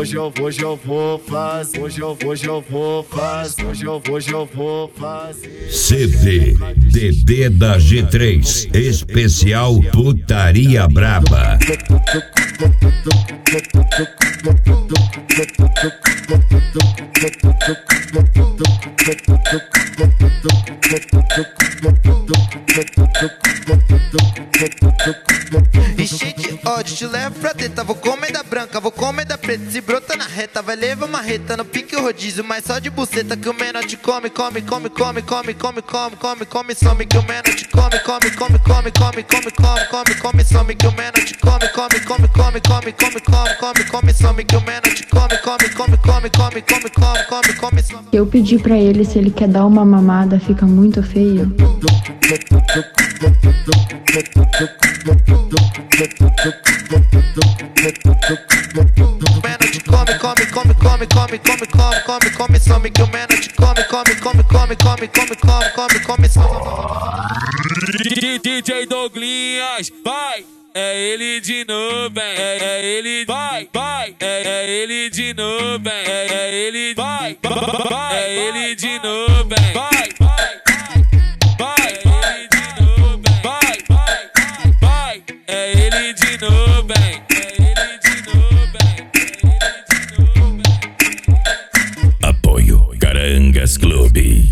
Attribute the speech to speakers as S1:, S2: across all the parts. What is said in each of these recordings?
S1: CD DD da G3 especial Putaria Braba.
S2: E cheio de ódio, te levo pra teta. Vou comer da branca, vou comer da preta. Se brota na reta, vai levar uma reta. No pique o rodízio, mas só de buceta. Que o menor te come, come, come, come, come, come, come, come, come, some. Que o menor te come, come, come, come, come, come, come, come, come, some. Que o menor te come, come, come, come, come, come, come, come, come, some. Que o menor te come, come, come, come, come, come, come, come, come, some.
S3: Eu pedi pra ele se ele quer dar uma mamada, fica muito feio.
S2: Menor te come, come, come, come, come, come, come, come, come, some. Que o menor te come, come, come, come, come, come, come, come, come, some.
S4: DJ Douglinhas, vai! É ele de novo, é ele, vai, vai, é ele de novo, é ele, vai, vai, é ele de novo, vai, vai, vai, é ele de novo, vai, vai, vai, é ele de novo, é ele de novo, é ele de novo.
S1: Apoio Carangas Clube.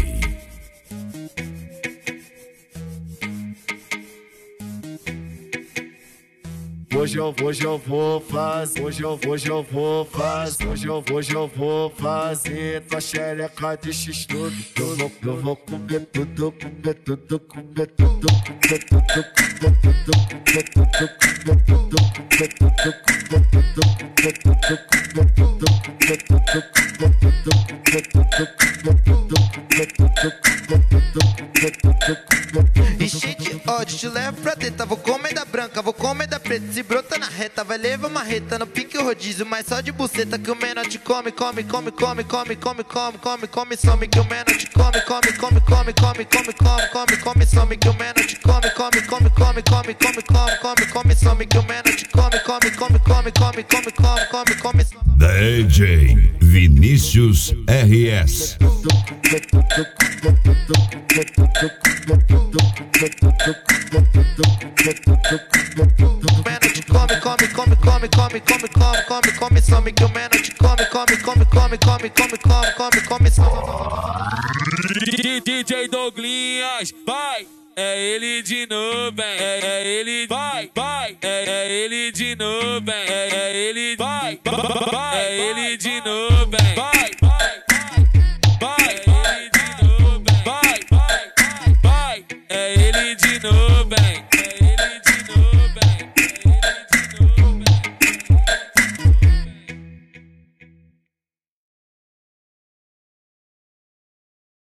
S5: Hoje eu vou fazer, hoje eu vou fazer tua xereca de x-tudo. Eu vou comer tudo, comer tudo, comer tudo, comer tudo, comer tudo, comer tudo, comer tudo, comer tudo, comer tudo, comer tudo, comer tudo, comer tudo, comer tudo, comer tudo, comer tudo, comer tudo, comer tudo.
S2: E cheio de ódio, te levo pra teta. Vou comer da branca, vou comer da preta. Se brota na reta, vai levar uma reta. No pique o rodízio, mas só de buceta. Que o menor te come, come, come, come, come, come, come, come, come, some. Que o menor te come, come, come, come, come, come, come, come, come, some. Que o menor te come, come, come, come, come, come, come, come, come, some. Que o menor te come, come, come, come, come, come, come, come, come, some.
S1: DJ Vinícius RS.
S2: Menor te come, come, come, come, come, come, come, come, come, some. Que o menor te come, come, come, come, come, come, come, come, come, some.
S4: DJ Douglinhas, vai! É ele de novo, é ele, vai, vai, é ele de novo, é ele, vai, vai, é ele de novo.